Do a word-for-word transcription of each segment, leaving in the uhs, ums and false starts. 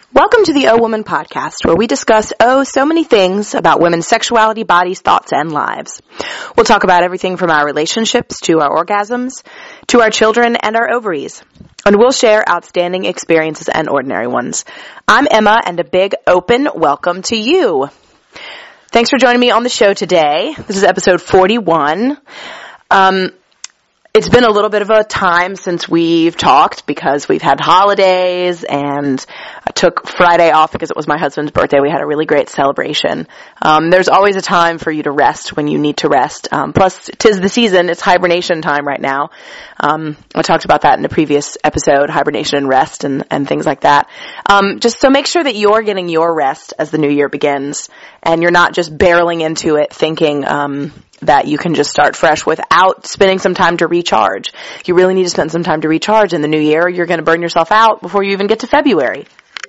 Welcome to the O Woman podcast, where we discuss, oh, so many things about women's sexuality, bodies, thoughts, and lives. We'll talk about everything from our relationships to our orgasms, to our children and our ovaries. And we'll share outstanding experiences and ordinary ones. I'm Emma, and a big open welcome to you. Thanks for joining me on the show today. This is episode forty-one. Um, It's been a little bit of a time since we've talked because we've had holidays, and I took Friday off because it was my husband's birthday. We had a really great celebration. Um, there's always a time for you to rest when you need to rest. Um, plus, 'tis the season. It's hibernation time right now. Um, I talked about that in a previous episode, hibernation and rest and, and things like that. Um, just so make sure that you're getting your rest as the new year begins, and you're not just barreling into it thinking, um, that you can just start fresh without spending some time to recharge. You really need to spend some time to recharge in the new year. You're going to burn yourself out before you even get to February.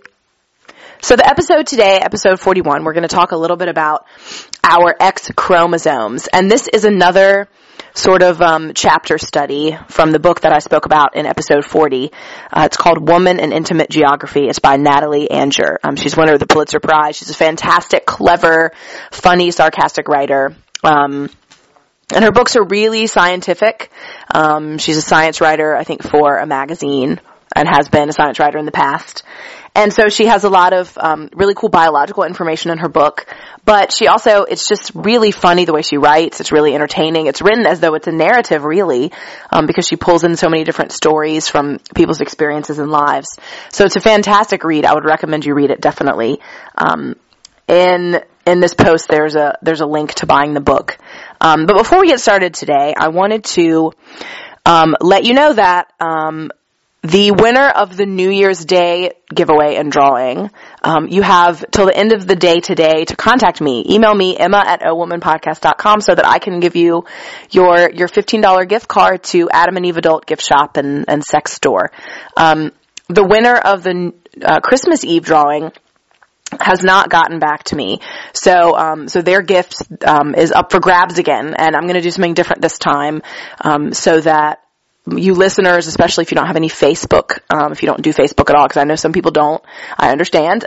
So the episode today, episode forty-one, we're going to talk a little bit about our X chromosomes. And this is another sort of um, chapter study from the book that I spoke about in episode forty. Uh, it's called Woman and Intimate Geography. It's by Natalie Anger. Um, she's winner of the Pulitzer Prize. She's a fantastic, clever, funny, sarcastic writer. Um, And her books are really scientific. Um, she's a science writer, I think, for a magazine, and has been a science writer in the past. And so she has a lot of um, really cool biological information in her book. But she also, it's just really funny the way she writes. It's really entertaining. It's written as though it's a narrative, really, um, because she pulls in so many different stories from people's experiences and lives. So it's a fantastic read. I would recommend you read it, definitely. Um, in in this post, there's a there's a link to buying the book. Um, but before we get started today, I wanted to um, let you know that um, the winner of the New Year's Day giveaway and drawing, um, you have till the end of the day today to contact me. Email me, Emma at o woman podcast dot com, so that I can give you your your fifteen dollars gift card to Adam and Eve Adult Gift Shop and, and Sex Store. Um, the winner of the uh, Christmas Eve drawing has not gotten back to me. So, um, so their gift, um, is up for grabs again, and I'm gonna do something different this time, um, so that you listeners, especially if you don't have any Facebook, um, if you don't do Facebook at all, because I know some people don't, I understand.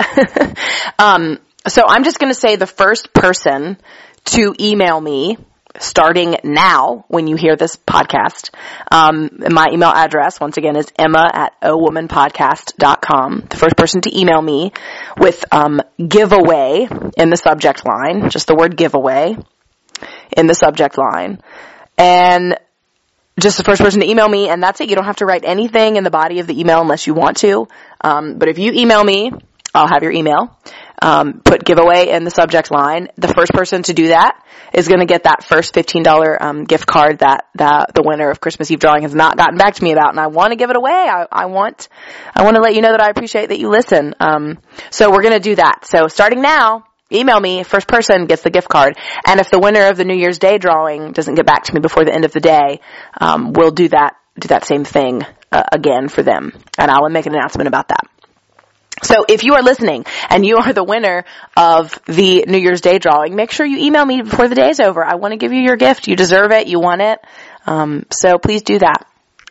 um, so I'm just gonna say the first person to email me, starting now when you hear this podcast. Um, my email address, once again, is Emma at o woman podcast dot com. The first person to email me with um, giveaway in the subject line, just the word giveaway in the subject line. And just the first person to email me, and that's it. You don't have to write anything in the body of the email unless you want to. Um, but if you email me, I'll have your email. Um, put giveaway in the subject line. The first person to do that is going to get that first fifteen dollars um, gift card that, that the winner of Christmas Eve drawing has not gotten back to me about, and I want to give it away. I, I want, I want to let you know that I appreciate that you listen. Um, so we're going to do that. So starting now, email me. First person gets the gift card, and if the winner of the New Year's Day drawing doesn't get back to me before the end of the day, um, we'll do that, do that same thing uh, again for them, and I'll make an announcement about that. So if you are listening and you are the winner of the New Year's Day drawing, make sure you email me before the day's over. I want to give you your gift. You deserve it. You want it. Um, so please do that.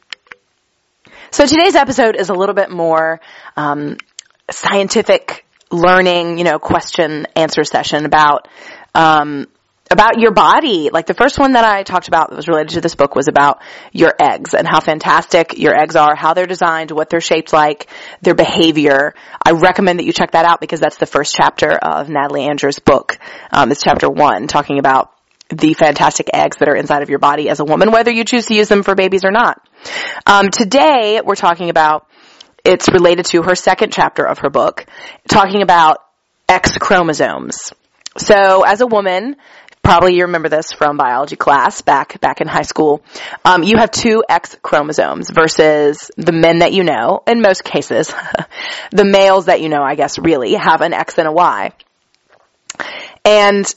So today's episode is a little bit more um, scientific learning, you know, question answer session about um about your body. Like the first one that I talked about that was related to this book was about your eggs and how fantastic your eggs are, how they're designed, what they're shaped like, their behavior. I recommend that you check that out because that's the first chapter of Natalie Anger's book. Um, it's chapter one, talking about the fantastic eggs that are inside of your body as a woman, whether you choose to use them for babies or not. Um, today we're talking about, it's related to her second chapter of her book, talking about X chromosomes. So as a woman, probably you remember this from biology class back back in high school. Um, you have two X chromosomes versus the men that you know, in most cases. The males that you know, I guess, really have an X and a Y. And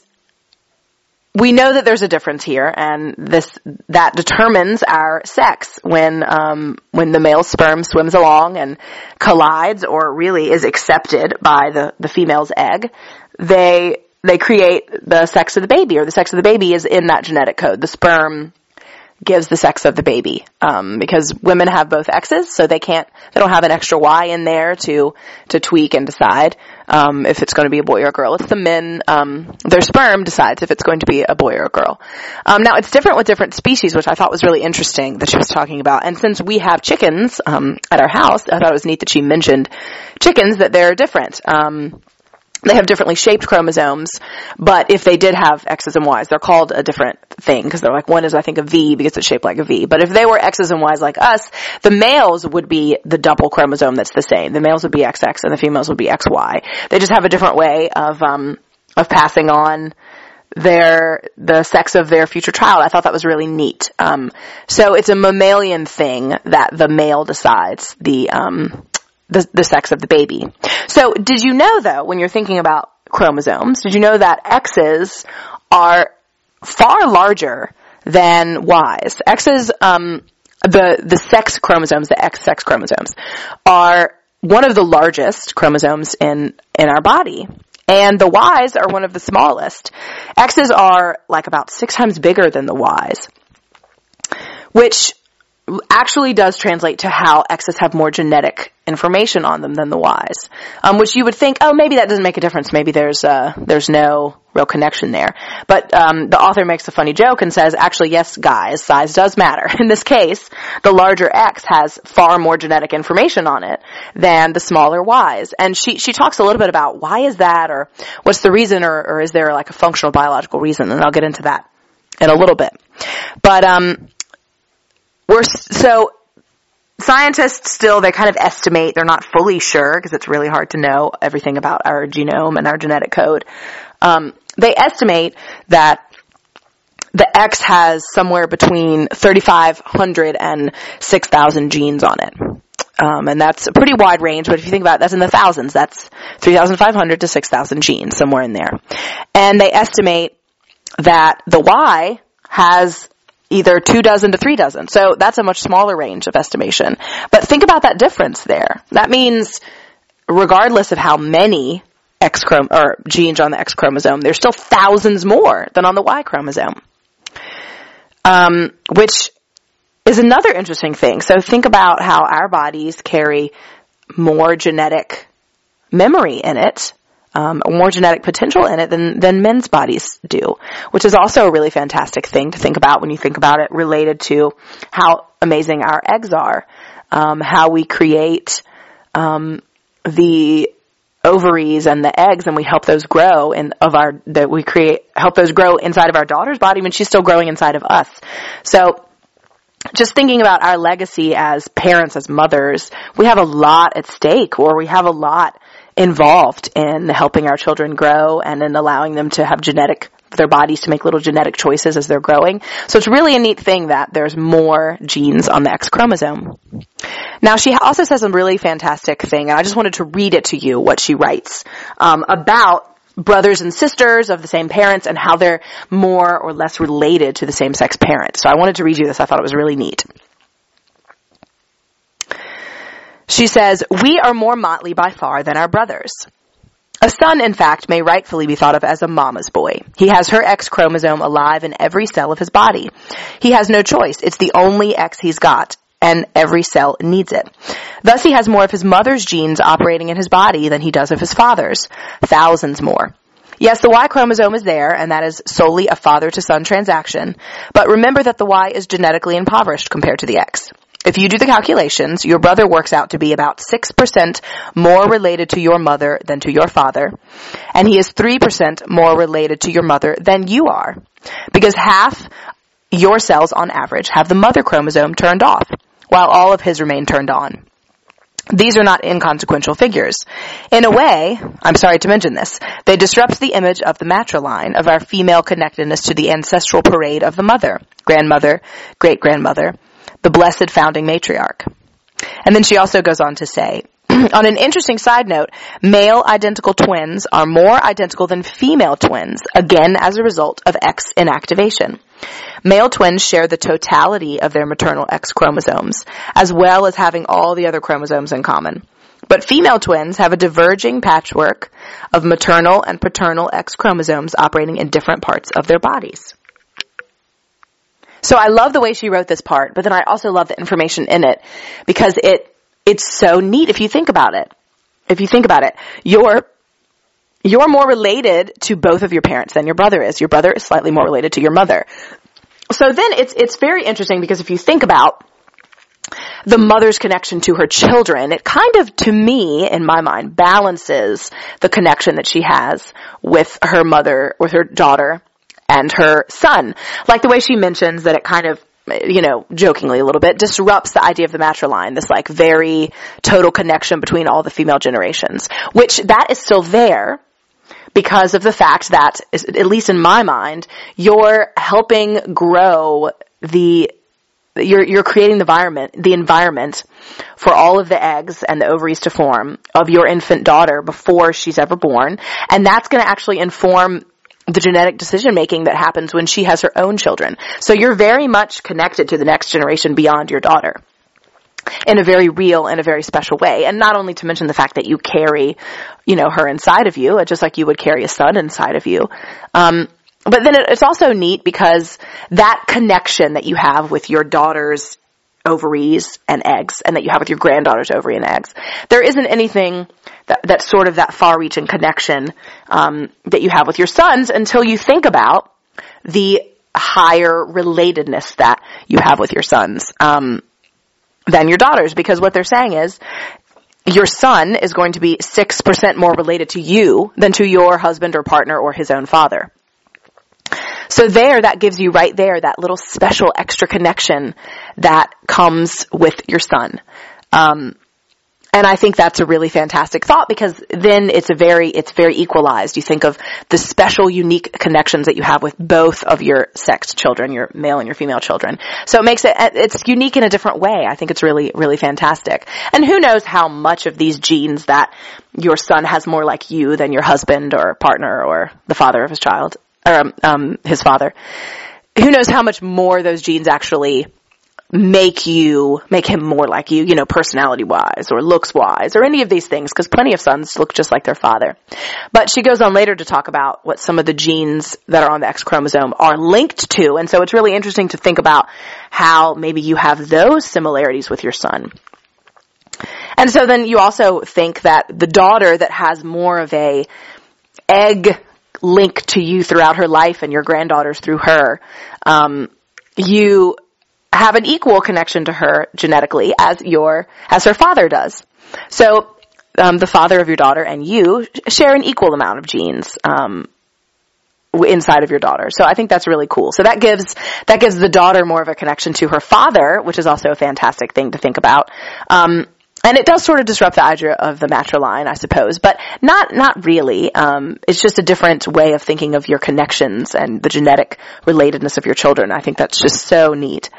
we know that there's a difference here, and this that determines our sex. When um, when the male sperm swims along and collides, or really is accepted by the, the female's egg, they they create the sex of the baby, or the sex of the baby is in that genetic code. The sperm gives the sex of the baby, um, because women have both X's, so they can't, they don't have an extra Y in there to, to tweak and decide, um, if it's going to be a boy or a girl. It's the men, um, their sperm decides if it's going to be a boy or a girl. Um, now it's different with different species, which I thought was really interesting that she was talking about. And since we have chickens, um, at our house, I thought it was neat that she mentioned chickens, that they're different. Um, They have differently shaped chromosomes, but if they did have X's and Y's, they're called a different thing, because they're like, one is, I think, a V because it's shaped like a V. But if they were X's and Y's like us, the males would be the double chromosome that's the same. The males would be X X and the females would be X Y. They just have a different way of, um, of passing on their, the sex of their future child. I thought that was really neat. Um, so it's a mammalian thing that the male decides the, um, The, the sex of the baby. So did you know, though, when you're thinking about chromosomes, did you know that X's are far larger than Y's? X's, um, the, the sex chromosomes, the X sex chromosomes, are one of the largest chromosomes in, in our body. And the Y's are one of the smallest. X's are like about six times bigger than the Y's, which actually does translate to how X's have more genetic information on them than the Y's, um, which you would think, oh, maybe that doesn't make a difference. Maybe there's uh, there's no real connection there. But um, the author makes a funny joke and says, actually, yes, guys, size does matter. In this case, the larger X has far more genetic information on it than the smaller Y's. And she she talks a little bit about why is that, or what's the reason, or, or is there like a functional biological reason? And I'll get into that in a little bit. But um. We're, so, scientists still, they kind of estimate, they're not fully sure, because it's really hard to know everything about our genome and our genetic code. Um, they estimate that the X has somewhere between thirty-five hundred and six thousand genes on it. Um, and that's a pretty wide range, but if you think about it, that's in the thousands. That's three thousand five hundred to six thousand genes, somewhere in there. And they estimate that the Y has either two dozen to three dozen. So that's a much smaller range of estimation. But think about that difference there. That means regardless of how many X chrom- or genes on the X chromosome, there's still thousands more than on the Y chromosome. Um, which is another interesting thing. So think about how our bodies carry more genetic memory in it, Um, more genetic potential in it than, than men's bodies do, which is also a really fantastic thing to think about when you think about it related to how amazing our eggs are, um, how we create, um, the ovaries and the eggs, and we help those grow in, of our, that we create, help those grow inside of our daughter's body when she's still growing inside of us. So, just thinking about our legacy as parents, as mothers, we have a lot at stake, or we have a lot involved in helping our children grow and in allowing them to have genetic, their bodies to make little genetic choices as they're growing. So it's really a neat thing that there's more genes on the X chromosome. Now she also says a really fantastic thing, and I just wanted to read it to you, what she writes, um, about brothers and sisters of the same parents and how they're more or less related to the same-sex parent. So I wanted to read you this. I thought it was really neat. She says, "We are more motley by far than our brothers. A son, in fact, may rightfully be thought of as a mama's boy. He has her X chromosome alive in every cell of his body. He has no choice. It's the only X he's got, and every cell needs it. Thus he has more of his mother's genes operating in his body than he does of his father's, thousands more. Yes, the Y chromosome is there, and that is solely a father-to-son transaction, but remember that the Y is genetically impoverished compared to the X. If you do the calculations, your brother works out to be about six percent more related to your mother than to your father, and he is three percent more related to your mother than you are, because half your cells on average have the mother chromosome turned off, while all of his remain turned on. These are not inconsequential figures. In a way, I'm sorry to mention this, they disrupt the image of the matriline of our female connectedness to the ancestral parade of the mother, grandmother, great-grandmother, the blessed founding matriarch." And then she also goes on to say, on an interesting side note, male identical twins are more identical than female twins, again as a result of X inactivation. Male twins share the totality of their maternal X chromosomes, as well as having all the other chromosomes in common. But female twins have a diverging patchwork of maternal and paternal X chromosomes operating in different parts of their bodies. So I love the way she wrote this part, but then I also love the information in it because it it's so neat if you think about it. If you think about it, you're you're more related to both of your parents than your brother is. Your brother is slightly more related to your mother. So then it's it's very interesting because if you think about the mother's connection to her children, it kind of, to me, in my mind, balances the connection that she has with her mother, with her daughter, and her son. Like the way she mentions that it kind of, you know, jokingly a little bit, disrupts the idea of the matriline, this like very total connection between all the female generations, which that is still there because of the fact that, at least in my mind, you're helping grow the You're, you're creating the environment, the environment for all of the eggs and the ovaries to form of your infant daughter before she's ever born. And that's going to actually inform the genetic decision making that happens when she has her own children. So you're very much connected to the next generation beyond your daughter in a very real and a very special way. And not only to mention the fact that you carry, you know, her inside of you, just like you would carry a son inside of you. Um, But then it's also neat because that connection that you have with your daughter's ovaries and eggs and that you have with your granddaughter's ovary and eggs, there isn't anything that, that's sort of that far-reaching connection um, that you have with your sons until you think about the higher relatedness that you have with your sons um, than your daughters. Because what they're saying is, your son is going to be six percent more related to you than to your husband or partner or his own father. So there, that gives you right there that little special extra connection that comes with your son. Um, and I think that's a really fantastic thought because then it's a very, it's very equalized. You think of the special, unique connections that you have with both of your sex children, your male and your female children. So it makes it, it's unique in a different way. I think it's really, really fantastic. And who knows how much of these genes that your son has more like you than your husband or partner or the father of his child. Or um, um, his father. Who knows how much more those genes actually make you, make him more like you, you know, personality-wise or looks-wise or any of these things, because plenty of sons look just like their father. But she goes on later to talk about what some of the genes that are on the X chromosome are linked to, and so it's really interesting to think about how maybe you have those similarities with your son. And so then you also think that the daughter that has more of a egg link to you throughout her life and your granddaughters through her, um, you have an equal connection to her genetically as your, as her father does. So, um, the father of your daughter and you share an equal amount of genes, um, inside of your daughter. So I think that's really cool. So that gives, that gives the daughter more of a connection to her father, which is also a fantastic thing to think about. Um, And it does sort of disrupt the idea of the matriline, I suppose, but not not really. Um, it's just a different way of thinking of your connections and the genetic relatedness of your children. I think that's just so neat.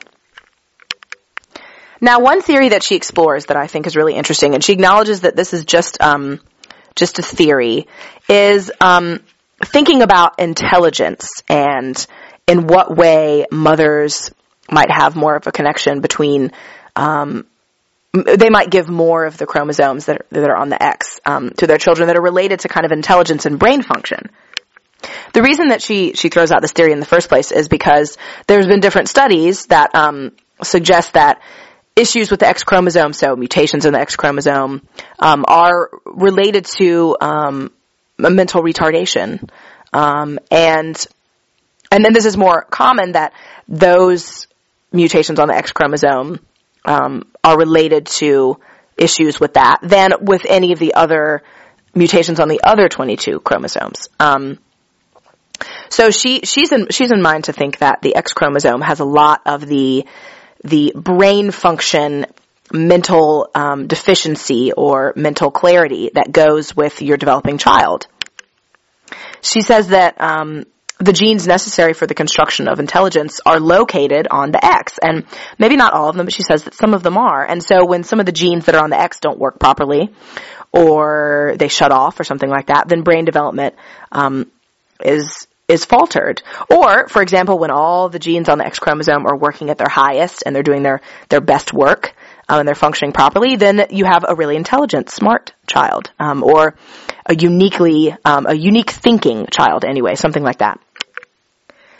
Now, one theory that she explores that I think is really interesting, and she acknowledges that this is just um, just a theory, is um, thinking about intelligence and in what way mothers might have more of a connection between um they might give more of the chromosomes that are, that are on the X um, to their children that are related to kind of intelligence and brain function. The reason that she, she throws out this theory in the first place is because there's been different studies that um, suggest that issues with the X chromosome, so mutations in the X chromosome, um, are related to um, a mental retardation. Um, and and then this is more common that those mutations on the X chromosome Um, are related to issues with that than with any of the other mutations on the other twenty-two chromosomes. Um, so she she's in she's in mind to think that the X chromosome has a lot of the the brain function, mental um, deficiency or mental clarity that goes with your developing child. She says that um, the genes necessary for the construction of intelligence are located on the X. And maybe not all of them, but she says that some of them are. And so when some of the genes that are on the X don't work properly, or they shut off or something like that, then brain development um, is is faltered. Or, for example, when all the genes on the X chromosome are working at their highest and they're doing their, their best work um, and they're functioning properly, then you have a really intelligent, smart child, um, or a uniquely, um, a unique thinking child anyway, something like that.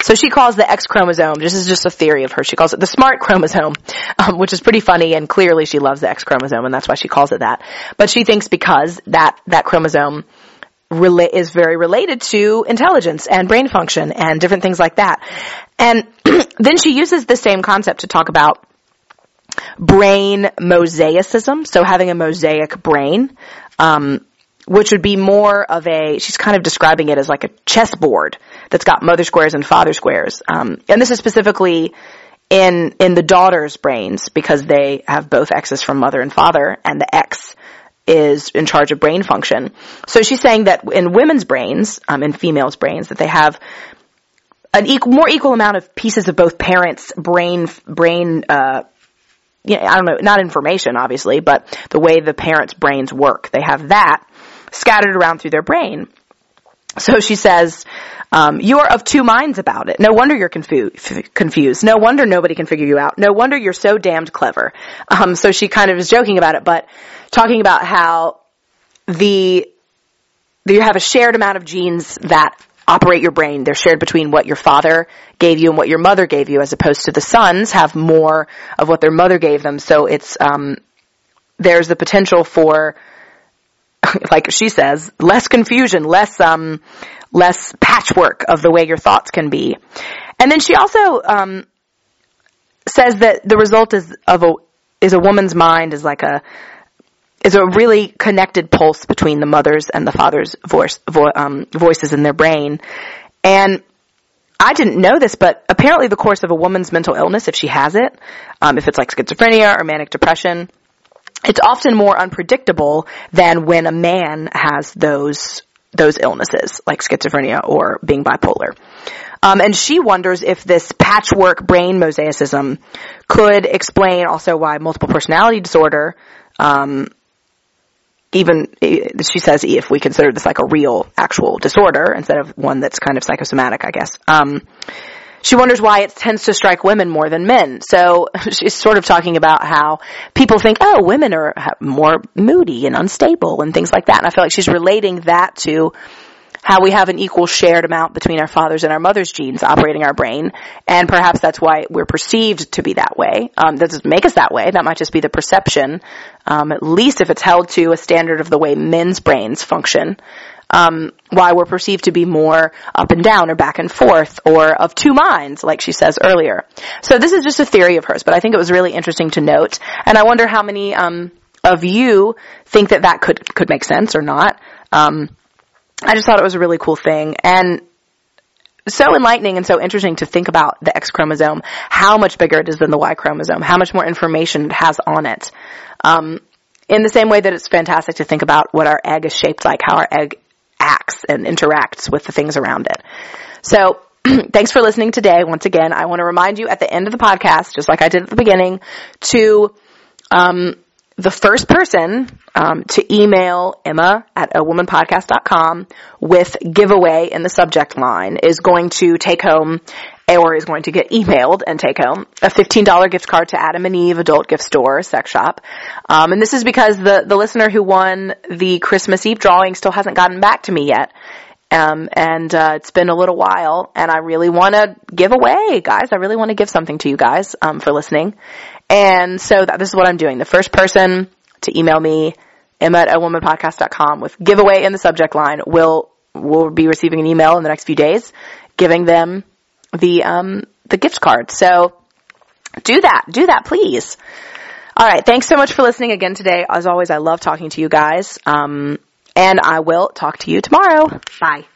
So she calls the X chromosome, this is just a theory of hers, she calls it the smart chromosome, um, which is pretty funny, and clearly she loves the X chromosome, and that's why she calls it that. But she thinks because that, that chromosome rela- is very related to intelligence and brain function and different things like that. And then she uses the same concept to talk about brain mosaicism, so having a mosaic brain, um, which would be more of a, she's kind of describing it as like a chessboard that's got mother squares and father squares. Um, and this is specifically in, in the daughter's brains because they have both X's from mother and father, and the X is in charge of brain function. So she's saying that in women's brains, um, in females' brains, that they have an equal, more equal amount of pieces of both parents' brain, brain, uh, yeah, I don't know, not information, obviously, but the way the parents' brains work. They have that scattered around through their brain. So she says, um, you're of two minds about it. No wonder you're confu- f- confused. No wonder nobody can figure you out. No wonder you're so damned clever. Um, so she kind of is joking about it, but talking about how the, you have a shared amount of genes that operate your brain. They're shared between what your father gave you and what your mother gave you, as opposed to the sons have more of what their mother gave them. So it's, um, there's the potential for, like she says, less confusion, less, um, less patchwork of the way your thoughts can be. And then she also, um, says that the result is of a, is a woman's mind is like a, is a really connected pulse between the mother's and the father's voice, vo- um, voices in their brain. And I didn't know this, but apparently the course of a woman's mental illness, if she has it, um, if it's like schizophrenia or manic depression, it's often more unpredictable than when a man has those, those illnesses, like schizophrenia or being bipolar. Um, and she wonders if this patchwork brain mosaicism could explain also why multiple personality disorder, um, even, she says, if we consider this like a real, actual disorder instead of one that's kind of psychosomatic, I guess. Um, she wonders why it tends to strike women more than men. So she's sort of talking about how people think, oh, women are more moody and unstable and things like that. And I feel like she's relating that to how we have an equal shared amount between our father's and our mother's genes operating our brain. And perhaps that's why we're perceived to be that way. Um, that doesn't make us that way. That might just be the perception, um, at least if it's held to a standard of the way men's brains function. Um, why we're perceived to be more up and down or back and forth or of two minds, like she says earlier. So this is just a theory of hers, but I think it was really interesting to note. And I wonder how many, um, of you think that that could, could make sense or not. Um, I just thought it was a really cool thing, and so enlightening and so interesting to think about the X chromosome, how much bigger it is than the Y chromosome, how much more information it has on it. Um, in the same way that it's fantastic to think about what our egg is shaped like, how our egg acts and interacts with the things around it. So, thanks for listening today. Once again, I want to remind you at the end of the podcast, just like I did at the beginning, to, um, the first person um, to email Emma at a woman podcast dot com with giveaway in the subject line is going to take home, or is going to get emailed and take home, a fifteen dollars gift card to Adam and Eve Adult Gift Store, sex shop. Um, and this is because the, the listener who won the Christmas Eve drawing still hasn't gotten back to me yet. Um, and, uh, it's been a little while, and I really want to give away, guys. I really want to give something to you guys, um, for listening. And so that, this is what I'm doing. The first person to email me, Emma at a woman podcast dot com with giveaway in the subject line will, will be receiving an email in the next few days giving them the, um, the gift card. So do that. Do that, please. All right. Thanks so much for listening again today. As always, I love talking to you guys. Um, And I will talk to you tomorrow. Bye.